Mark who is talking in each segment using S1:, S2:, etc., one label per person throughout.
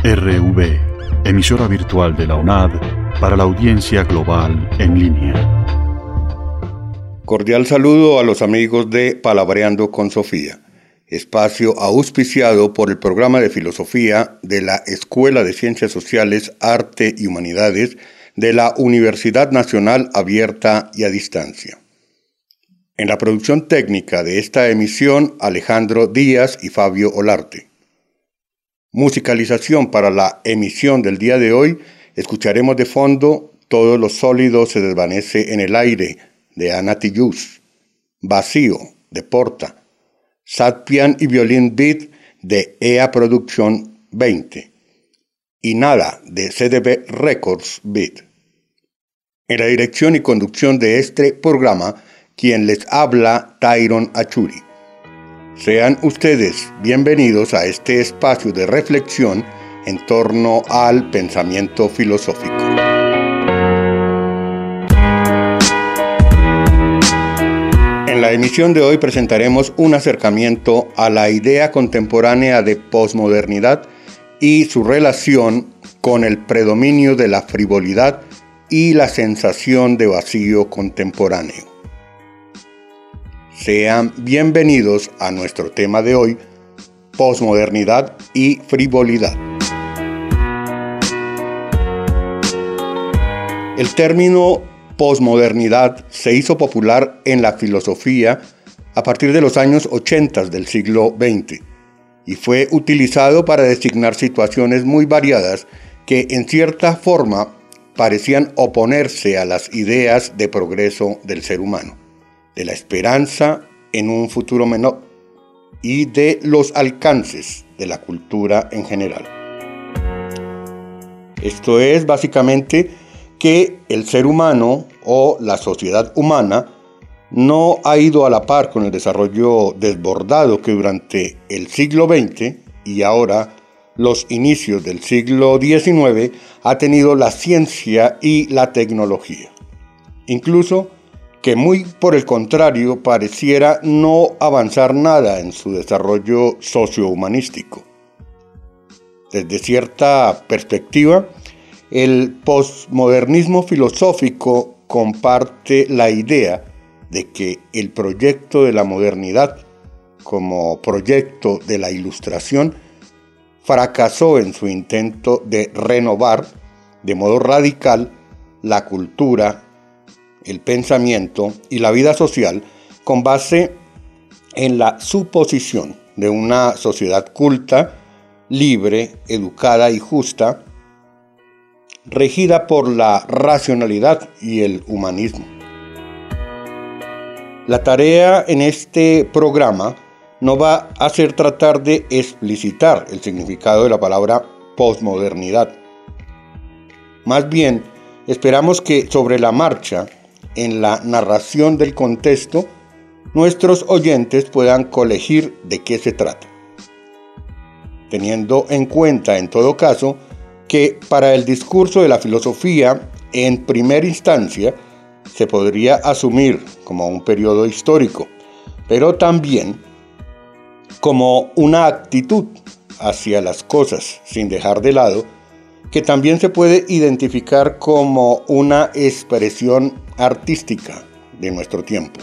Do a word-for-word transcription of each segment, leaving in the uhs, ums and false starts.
S1: R V, emisora virtual de la U N A D para la audiencia global en línea.
S2: Cordial saludo a los amigos de Palabreando con Sofía, espacio auspiciado por el programa de filosofía de la Escuela de Ciencias Sociales, Arte y Humanidades de la Universidad Nacional Abierta y a Distancia. En la producción técnica de esta emisión, Alejandro Díaz y Fabio Olarte. Musicalización para la emisión del día de hoy, escucharemos de fondo Todo lo sólido se desvanece en el aire, de Ana Tijoux, Vacío, de Porta, Sad Pian y Violín Beat, de E A Production veinte, y Nada, de C D B Records Beat. En la dirección y conducción de este programa, quien les habla, Tyron Achuri. Sean ustedes bienvenidos a este espacio de reflexión en torno al pensamiento filosófico. En la emisión de hoy presentaremos un acercamiento a la idea contemporánea de posmodernidad y su relación con el predominio de la frivolidad y la sensación de vacío contemporáneo. Sean bienvenidos a nuestro tema de hoy, posmodernidad y frivolidad. El término posmodernidad se hizo popular en la filosofía a partir de los años ochenta del siglo veinte y fue utilizado para designar situaciones muy variadas que en cierta forma parecían oponerse a las ideas de progreso del ser humano, de la esperanza en un futuro menor y de los alcances de la cultura en general. Esto es básicamente que el ser humano o la sociedad humana no ha ido a la par con el desarrollo desbordado que durante el siglo veinte y ahora los inicios del siglo diecinueve ha tenido la ciencia y la tecnología. Incluso que muy por el contrario pareciera no avanzar nada en su desarrollo sociohumanístico. Desde cierta perspectiva, el posmodernismo filosófico comparte la idea de que el proyecto de la modernidad, como proyecto de la ilustración, fracasó en su intento de renovar de modo radical la cultura, el pensamiento y la vida social con base en la suposición de una sociedad culta, libre, educada y justa, regida por la racionalidad y el humanismo. La tarea en este programa no va a ser tratar de explicitar el significado de la palabra posmodernidad. Más bien, esperamos que sobre la marcha, en la narración del contexto, nuestros oyentes puedan colegir de qué se trata, teniendo en cuenta, en todo caso, que para el discurso de la filosofía, en primera instancia, se podría asumir como un periodo histórico, pero también como una actitud hacia las cosas, sin dejar de lado que también se puede identificar como una expresión artística de nuestro tiempo.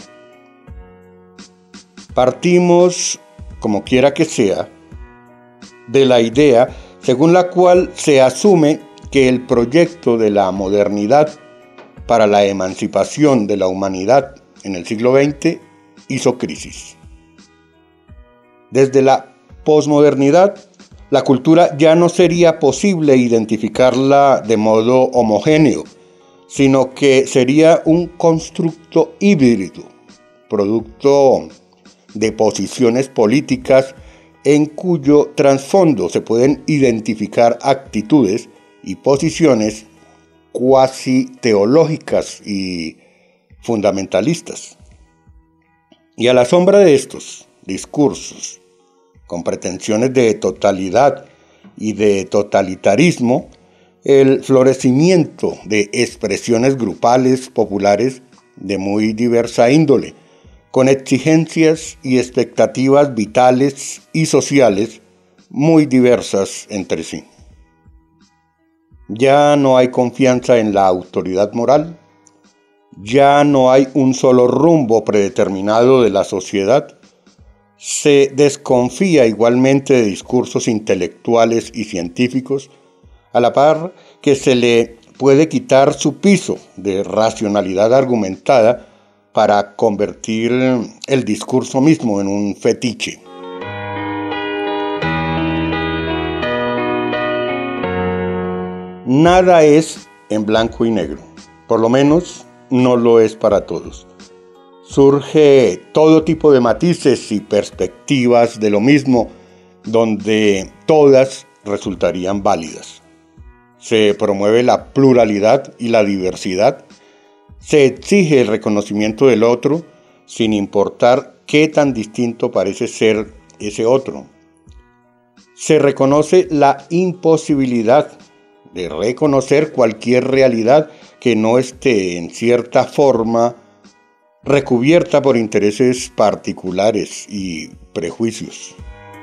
S2: Partimos, como quiera que sea, de la idea según la cual se asume que el proyecto de la modernidad para la emancipación de la humanidad en el siglo veinte hizo crisis. Desde la posmodernidad, la cultura ya no sería posible identificarla de modo homogéneo, sino que sería un constructo híbrido, producto de posiciones políticas en cuyo trasfondo se pueden identificar actitudes y posiciones cuasi teológicas y fundamentalistas. Y a la sombra de estos discursos, con pretensiones de totalidad y de totalitarismo, el florecimiento de expresiones grupales populares de muy diversa índole, con exigencias y expectativas vitales y sociales muy diversas entre sí. Ya no hay confianza en la autoridad moral. Ya no hay un solo rumbo predeterminado de la sociedad. Se desconfía igualmente de discursos intelectuales y científicos, a la par que se le puede quitar su piso de racionalidad argumentada para convertir el discurso mismo en un fetiche. Nada es en blanco y negro, por lo menos no lo es para todos. Surge todo tipo de matices y perspectivas de lo mismo, donde todas resultarían válidas. Se promueve la pluralidad y la diversidad. Se exige el reconocimiento del otro, sin importar qué tan distinto parece ser ese otro. Se reconoce la imposibilidad de reconocer cualquier realidad que no esté en cierta forma recubierta por intereses particulares y prejuicios.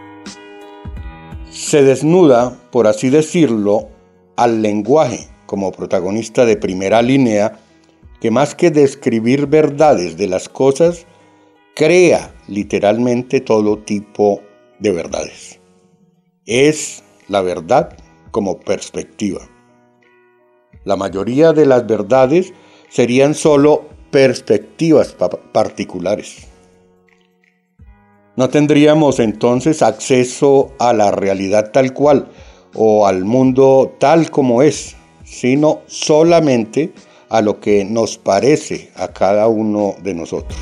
S2: Se desnuda, por así decirlo, al lenguaje como protagonista de primera línea, que más que describir verdades de las cosas, crea literalmente todo tipo de verdades. Es la verdad como perspectiva. La mayoría de las verdades serían solo perspectivas pa- particulares. No tendríamos entonces acceso a la realidad tal cual o al mundo tal como es, sino solamente a lo que nos parece a cada uno de nosotros.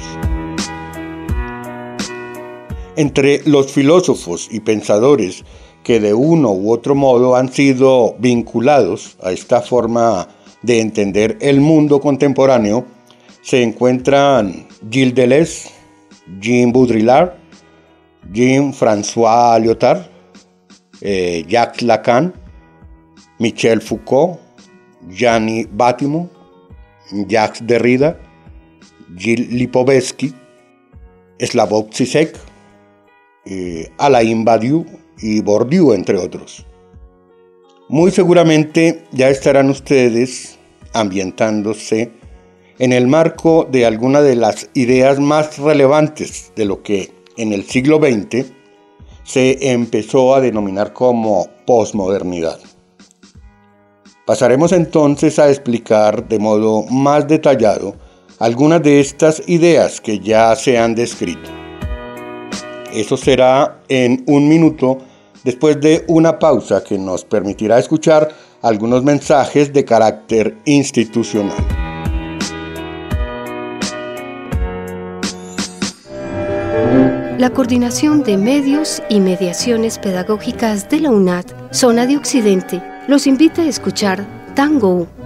S2: Entre los filósofos y pensadores que de uno u otro modo han sido vinculados a esta forma de entender el mundo contemporáneo, se encuentran Gilles Deleuze, Jean Baudrillard, Jean-François Lyotard, eh, Jacques Lacan, Michel Foucault, Gianni Battimo, Jacques Derrida, Gilles Lipovetsky, Slavoj Žižek, eh, Alain Badiou y Bourdieu, entre otros. Muy seguramente ya estarán ustedes ambientándose en el marco de alguna de las ideas más relevantes de lo que en el siglo veinte se empezó a denominar como posmodernidad. Pasaremos entonces a explicar de modo más detallado algunas de estas ideas que ya se han descrito. Eso será en un minuto después de una pausa que nos permitirá escuchar algunos mensajes de carácter institucional.
S3: La Coordinación de Medios y Mediaciones Pedagógicas de la UNAD, Zona de Occidente, los invita a escuchar Tango U.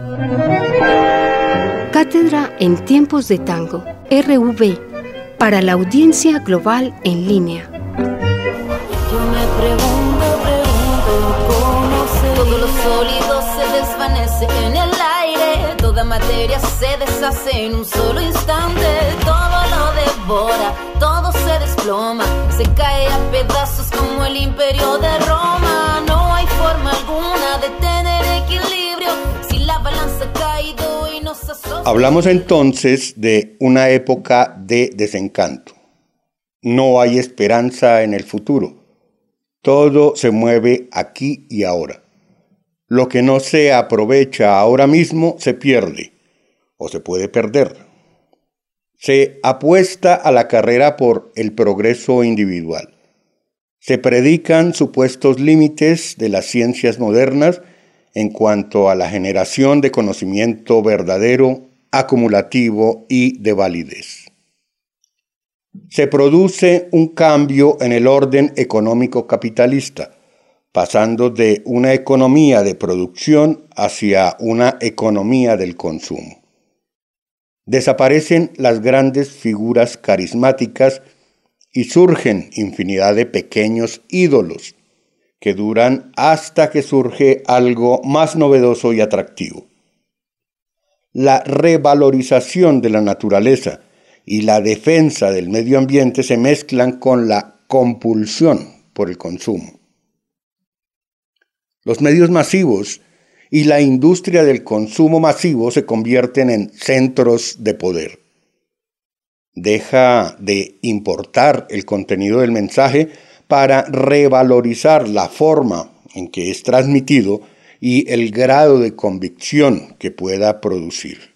S3: Cátedra en Tiempos de Tango, R V, para la audiencia global en línea.
S4: Yo me pregunto, pregunto, ¿cómo se todo lo sólido se desvanece en el aire? Toda materia se deshace en un solo instante, todo lo devora, todo se desploma, se cae a pedazos como el imperio de Roma. No hay forma alguna de tener equilibrio si la balanza ha caído y nos asocia.
S2: Hablamos entonces de una época de desencanto. No hay esperanza en el futuro. Todo se mueve aquí y ahora. Lo que no se aprovecha ahora mismo se pierde o se puede perder. Se apuesta a la carrera por el progreso individual. Se predican supuestos límites de las ciencias modernas en cuanto a la generación de conocimiento verdadero, acumulativo y de validez. Se produce un cambio en el orden económico capitalista, pasando de una economía de producción hacia una economía del consumo. Desaparecen las grandes figuras carismáticas y surgen infinidad de pequeños ídolos que duran hasta que surge algo más novedoso y atractivo. La revalorización de la naturaleza y la defensa del medio ambiente se mezclan con la compulsión por el consumo. Los medios masivos y la industria del consumo masivo se convierten en centros de poder. Deja de importar el contenido del mensaje para revalorizar la forma en que es transmitido y el grado de convicción que pueda producir.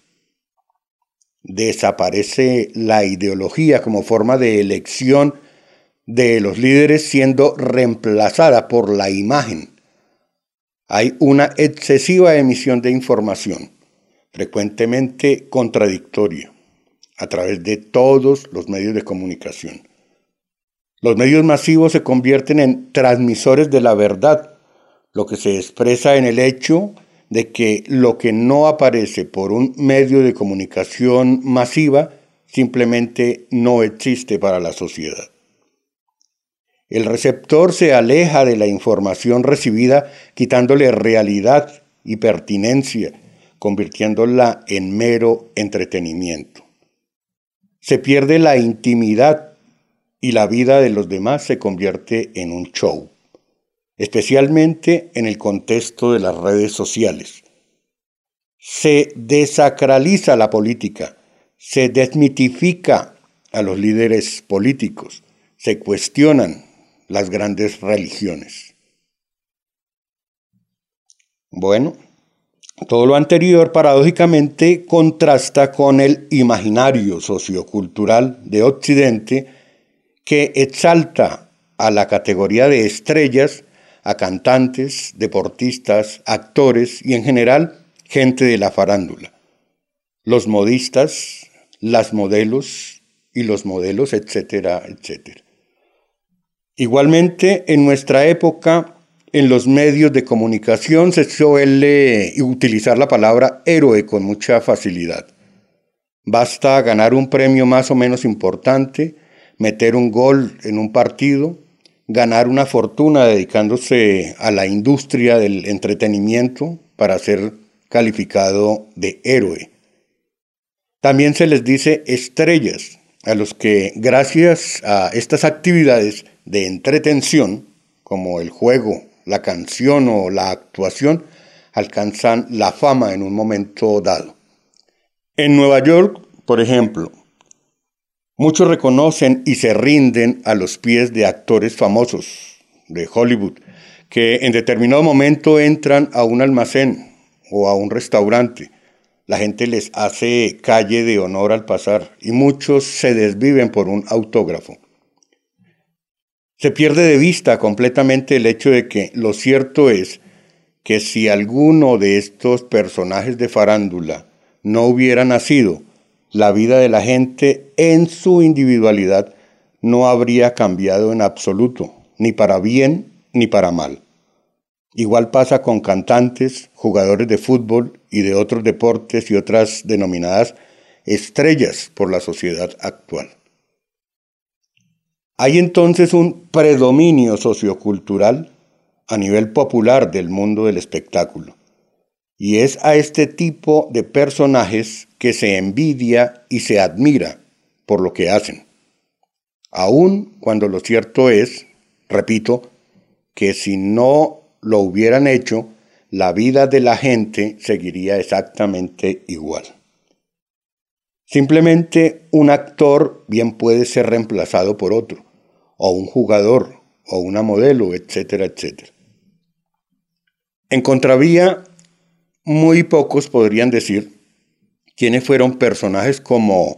S2: Desaparece la ideología como forma de elección de los líderes, siendo reemplazada por la imagen. Hay una excesiva emisión de información, frecuentemente contradictoria, a través de todos los medios de comunicación. Los medios masivos se convierten en transmisores de la verdad, lo que se expresa en el hecho de que lo que no aparece por un medio de comunicación masiva simplemente no existe para la sociedad. El receptor se aleja de la información recibida, quitándole realidad y pertinencia, convirtiéndola en mero entretenimiento. Se pierde la intimidad y la vida de los demás se convierte en un show, especialmente en el contexto de las redes sociales. Se desacraliza la política, se desmitifica a los líderes políticos, se cuestionan las grandes religiones. Bueno, todo lo anterior paradójicamente contrasta con el imaginario sociocultural de Occidente, que exalta a la categoría de estrellas a cantantes, deportistas, actores y en general gente de la farándula, los modistas, las modelos y los modelos, etcétera, etcétera. Igualmente, en nuestra época, en los medios de comunicación se suele utilizar la palabra héroe con mucha facilidad. Basta ganar un premio más o menos importante, meter un gol en un partido, ganar una fortuna dedicándose a la industria del entretenimiento para ser calificado de héroe. También se les dice estrellas a los que, gracias a estas actividades de entretención, como el juego, la canción o la actuación, alcanzan la fama en un momento dado. En Nueva York, por ejemplo, muchos reconocen y se rinden a los pies de actores famosos de Hollywood que en determinado momento entran a un almacén o a un restaurante. La gente les hace calle de honor al pasar y muchos se desviven por un autógrafo. Se pierde de vista completamente el hecho de que lo cierto es que si alguno de estos personajes de farándula no hubiera nacido, la vida de la gente en su individualidad no habría cambiado en absoluto, ni para bien ni para mal. Igual pasa con cantantes, jugadores de fútbol y de otros deportes y otras denominadas estrellas por la sociedad actual. Hay entonces un predominio sociocultural a nivel popular del mundo del espectáculo, y es a este tipo de personajes que se envidia y se admira por lo que hacen, aun cuando lo cierto es, repito, que si no lo hubieran hecho, la vida de la gente seguiría exactamente igual. Simplemente un actor bien puede ser reemplazado por otro, o un jugador, o una modelo, etcétera, etcétera. En contravía, muy pocos podrían decir quiénes fueron personajes como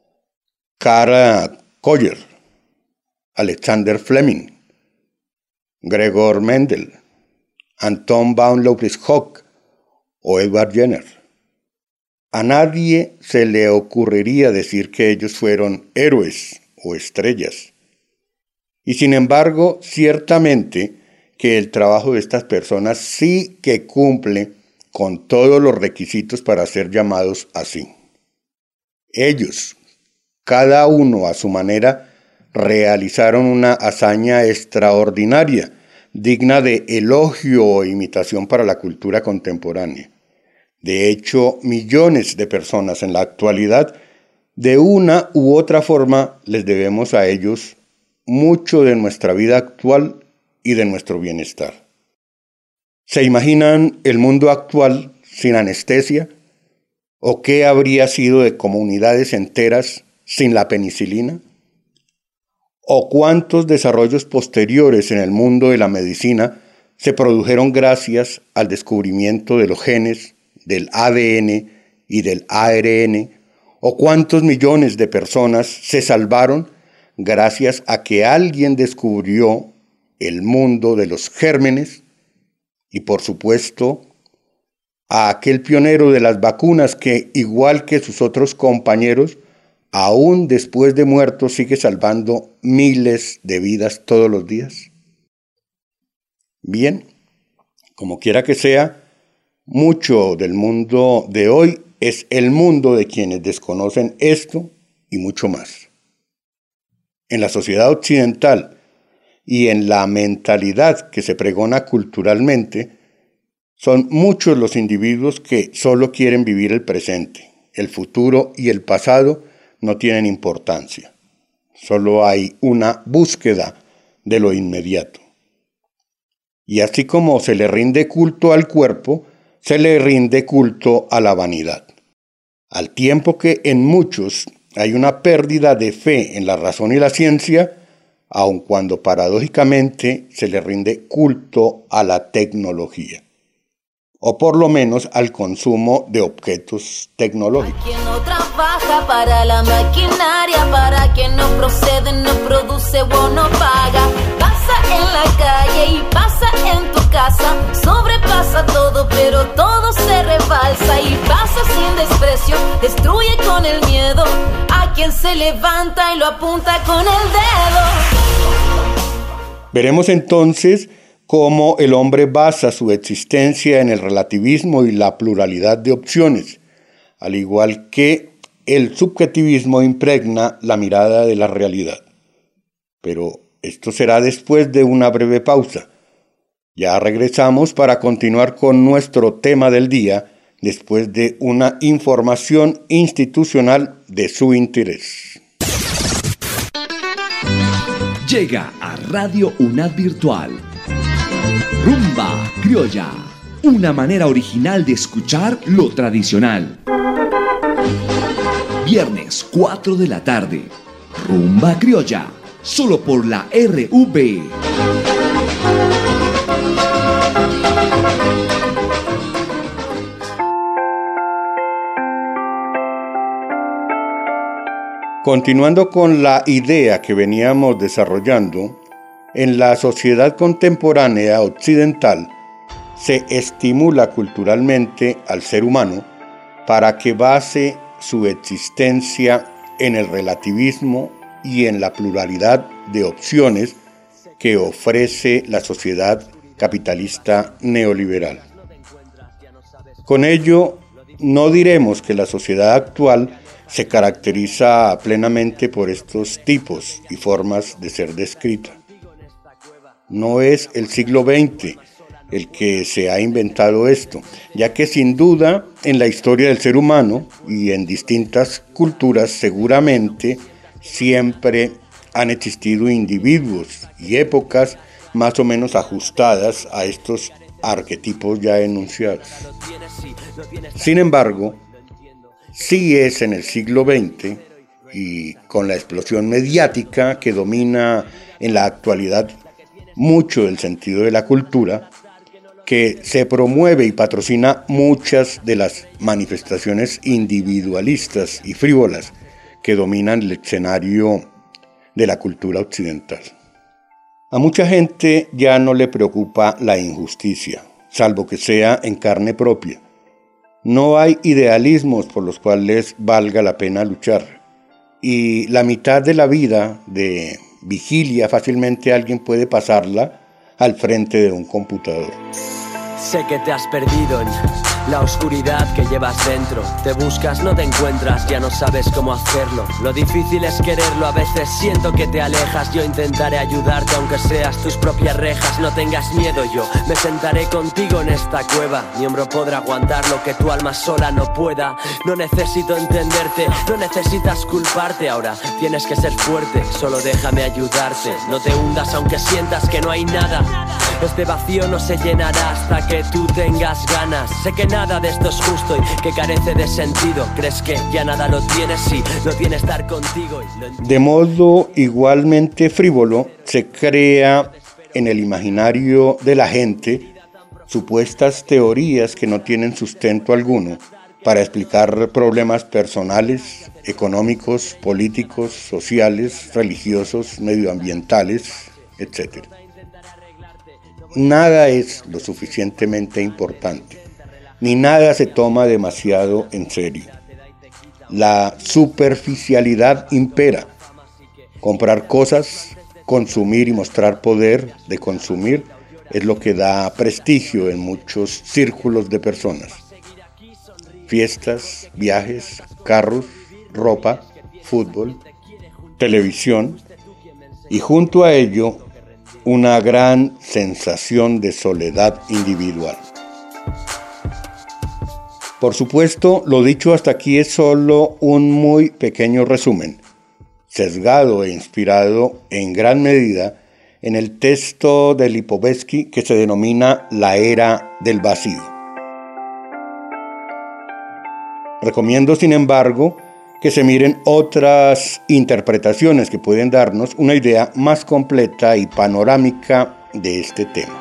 S2: Karl Koller, Alexander Fleming, Gregor Mendel, Anton von Leeuwenhoek o Edward Jenner. A nadie se le ocurriría decir que ellos fueron héroes o estrellas. Y sin embargo, ciertamente que el trabajo de estas personas sí que cumple con todos los requisitos para ser llamados así. Ellos, cada uno a su manera, realizaron una hazaña extraordinaria, digna de elogio o imitación para la cultura contemporánea. De hecho, millones de personas en la actualidad, de una u otra forma, les debemos a ellos mucho de nuestra vida actual y de nuestro bienestar. ¿Se imaginan el mundo actual sin anestesia? ¿O qué habría sido de comunidades enteras sin la penicilina? ¿O cuántos desarrollos posteriores en el mundo de la medicina se produjeron gracias al descubrimiento de los genes, del A D N y del A R N? ¿O cuántos millones de personas se salvaron gracias a que alguien descubrió el mundo de los gérmenes? Y por supuesto, a aquel pionero de las vacunas que, igual que sus otros compañeros, aún después de muerto sigue salvando miles de vidas todos los días. Bien, como quiera que sea, mucho del mundo de hoy es el mundo de quienes desconocen esto y mucho más. En la sociedad occidental y en la mentalidad que se pregona culturalmente, son muchos los individuos que solo quieren vivir el presente. El futuro y el pasado no tienen importancia. Solo hay una búsqueda de lo inmediato. Y así como se le rinde culto al cuerpo, se le rinde culto a la vanidad. Al tiempo que en muchos hay una pérdida de fe en la razón y la ciencia, aun cuando paradójicamente se le rinde culto a la tecnología, o por lo menos al consumo de objetos tecnológicos.
S4: Quien no trabaja para la maquinaria, para quien no procede, no produce o no paga. Pasa en la calle y pasa en tu casa, sobrepasa todo, pero todo se rebalsa y pasa sin desprecio, destruye con el miedo a quien se levanta y lo apunta con el dedo.
S2: Veremos entonces cómo el hombre basa su existencia en el relativismo y la pluralidad de opciones, al igual que el subjetivismo impregna la mirada de la realidad. Pero esto será después de una breve pausa. Ya regresamos para continuar con nuestro tema del día, después de una información institucional de su interés.
S5: Llega a Radio UNAD Virtual Rumba Criolla, una manera original de escuchar lo tradicional. Viernes cuatro de la tarde, Rumba Criolla, solo por la R V.
S2: Continuando con la idea que veníamos desarrollando, en la sociedad contemporánea occidental se estimula culturalmente al ser humano para que base su existencia en el relativismo y en la pluralidad de opciones que ofrece la sociedad capitalista neoliberal. Con ello, no diremos que la sociedad actual se caracteriza plenamente por estos tipos y formas de ser descrita. No es el siglo veinte el que se ha inventado esto, ya que sin duda en la historia del ser humano y en distintas culturas seguramente siempre han existido individuos y épocas más o menos ajustadas a estos arquetipos ya enunciados. Sin embargo, sí es en el siglo veinte y con la explosión mediática que domina en la actualidad mucho del sentido de la cultura, que se promueve y patrocina muchas de las manifestaciones individualistas y frívolas que dominan el escenario de la cultura occidental. A mucha gente ya no le preocupa la injusticia, salvo que sea en carne propia. No hay idealismos por los cuales valga la pena luchar. Y la mitad de la vida de vigilia fácilmente alguien puede pasarla al frente de un computador.
S6: Sé que te has perdido en la oscuridad que llevas dentro. Te buscas, no te encuentras, ya no sabes cómo hacerlo. Lo difícil es quererlo, a veces siento que te alejas. Yo intentaré ayudarte aunque seas tus propias rejas. No tengas miedo, yo me sentaré contigo en esta cueva. Mi hombro podrá aguantar lo que tu alma sola no pueda. No necesito entenderte, no necesitas culparte. Ahora tienes que ser fuerte, solo déjame ayudarte. No te hundas aunque sientas que no hay nada. Este vacío no se llenará hasta que tú tengas ganas. Sé que nada de esto es justo y que carece de sentido. ¿Crees que ya nada lo tienes? Sí, lo tiene estar contigo y lo...
S2: De modo igualmente frívolo, se crea en el imaginario de la gente supuestas teorías que no tienen sustento alguno para explicar problemas personales, económicos, políticos, sociales, religiosos, medioambientales, etcétera. Nada es lo suficientemente importante, ni nada se toma demasiado en serio. La superficialidad impera. Comprar cosas, consumir y mostrar poder de consumir es lo que da prestigio en muchos círculos de personas. Fiestas, viajes, carros, ropa, fútbol, televisión y junto a ello una gran sensación de soledad individual. Por supuesto, lo dicho hasta aquí es solo un muy pequeño resumen, sesgado e inspirado en gran medida en el texto de Lipovetsky que se denomina La Era del Vacío. Recomiendo, sin embargo, que se miren otras interpretaciones que pueden darnos una idea más completa y panorámica de este tema.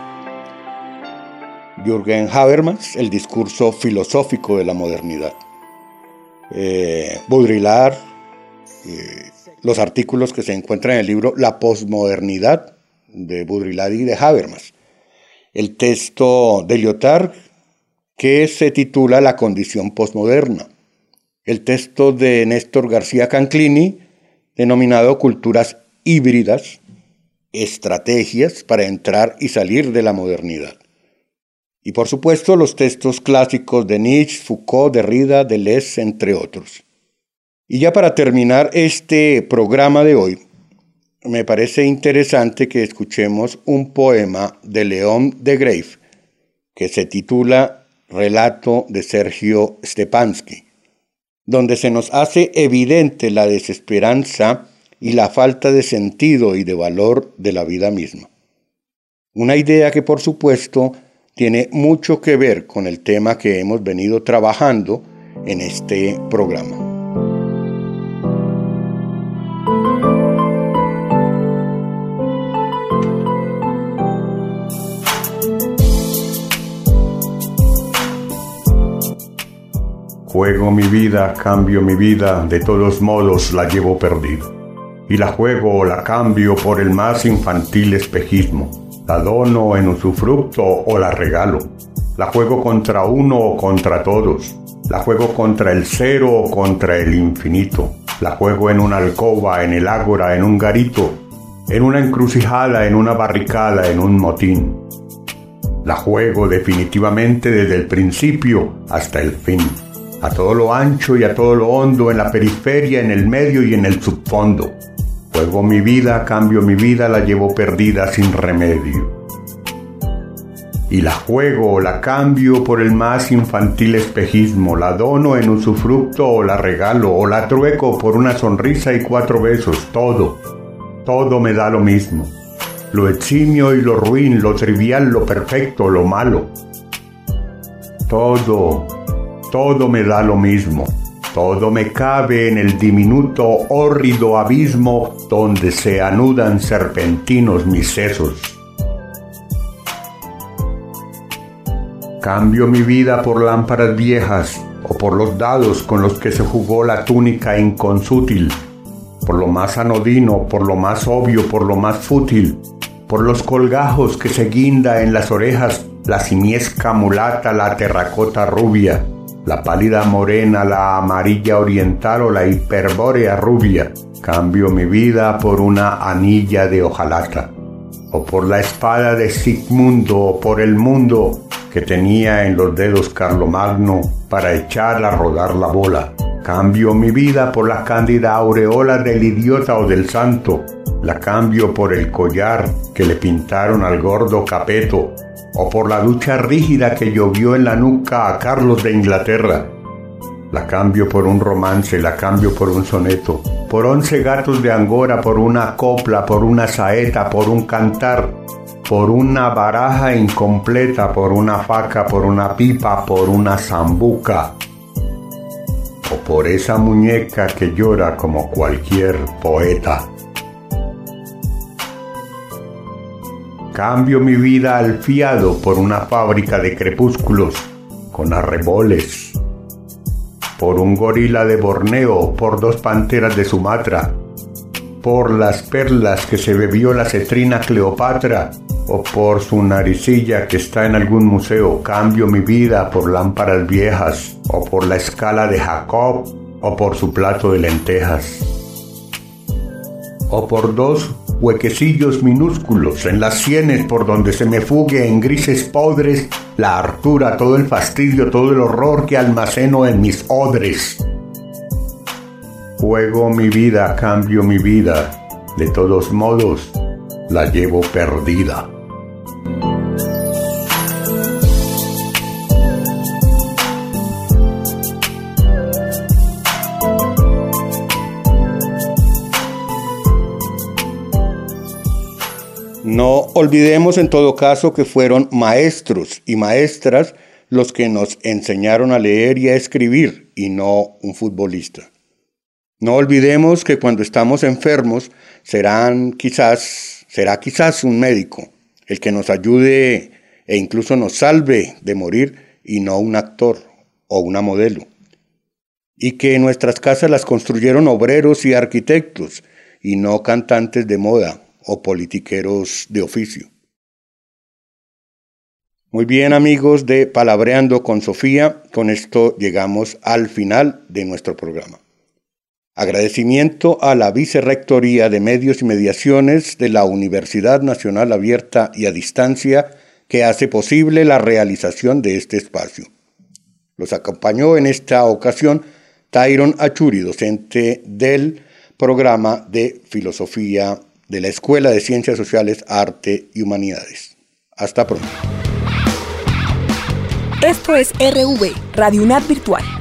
S2: Jürgen Habermas, El discurso filosófico de la modernidad. Eh, Baudrillard, eh, los artículos que se encuentran en el libro La posmodernidad de Baudrillard y de Habermas. El texto de Lyotard, que se titula La condición posmoderna. El texto de Néstor García Canclini, denominado Culturas híbridas, estrategias para entrar y salir de la modernidad. Y por supuesto los textos clásicos de Nietzsche, Foucault, Derrida, Deleuze, entre otros. Y ya para terminar este programa de hoy, me parece interesante que escuchemos un poema de León de Greiff que se titula Relato de Sergio Stepanski, donde se nos hace evidente la desesperanza y la falta de sentido y de valor de la vida misma. Una idea que por supuesto tiene mucho que ver con el tema que hemos venido trabajando en este programa.
S1: Juego mi vida, cambio mi vida, de todos modos la llevo perdida. Y la juego o la cambio por el más infantil espejismo. La dono en usufructo o la regalo. La juego contra uno o contra todos. La juego contra el cero o contra el infinito. La juego en una alcoba, en el ágora, en un garito, en una encrucijada, en una barricada, en un motín. La juego definitivamente desde el principio hasta el fin. A todo lo ancho y a todo lo hondo, en la periferia, en el medio y en el subfondo. Juego mi vida, cambio mi vida, la llevo perdida sin remedio. Y la juego o la cambio por el más infantil espejismo, la dono en usufructo o la regalo, o la trueco por una sonrisa y cuatro besos, todo, todo me da lo mismo. Lo eximio y lo ruin, lo trivial, lo perfecto, lo malo. Todo, todo me da lo mismo. Todo me cabe en el diminuto, hórrido abismo donde se anudan serpentinos mis sesos. Cambio mi vida por lámparas viejas o por los dados con los que se jugó la túnica inconsútil, por lo más anodino, por lo más obvio, por lo más fútil, por los colgajos que se guinda en las orejas, la simiesca mulata, la terracota rubia, la pálida morena, la amarilla oriental o la hiperbórea rubia. Cambio mi vida por una anilla de hojalata, o por la espada de Sigmundo, o por el mundo que tenía en los dedos Carlomagno para echar a rodar la bola. Cambio mi vida por la cándida aureola del idiota o del santo. La cambio por el collar que le pintaron al gordo Capeto, o por la ducha rígida que llovió en la nuca a Carlos de Inglaterra. La cambio por un romance, la cambio por un soneto, por once gatos de Angora, por una copla, por una saeta, por un cantar. por una baraja incompleta, por una faca, por una pipa, por una zambuca, o por esa muñeca que llora como cualquier poeta. Cambio mi vida al fiado por una fábrica de crepúsculos con arreboles, por un gorila de Borneo, por dos panteras de Sumatra, por las perlas que se bebió la cetrina Cleopatra, o por su naricilla que está en algún museo. Cambio mi vida por lámparas viejas, o por la escala de Jacob, o por su plato de lentejas, o por dos huequecillos minúsculos en las sienes por donde se me fugue en grises podres la hartura, todo el fastidio, todo el horror que almaceno en mis odres. Juego mi vida, cambio mi vida, de todos modos la llevo perdida.
S2: No olvidemos en todo caso que fueron maestros y maestras los que nos enseñaron a leer y a escribir, y no un futbolista. No olvidemos que cuando estamos enfermos serán quizás, será quizás un médico el que nos ayude e incluso nos salve de morir, y no un actor o una modelo. Y que nuestras casas las construyeron obreros y arquitectos, y no cantantes de moda o politiqueros de oficio. Muy bien, amigos de Palabreando con Sofía, con esto llegamos al final de nuestro programa. Agradecimiento a la Vicerrectoría de Medios y Mediaciones de la Universidad Nacional Abierta y a Distancia, que hace posible la realización de este espacio. Los acompañó en esta ocasión Tyron Achuri, docente del programa de Filosofía de la Escuela de Ciencias Sociales, Arte y Humanidades. Hasta pronto.
S7: Esto es R V, Radio UNAD Virtual.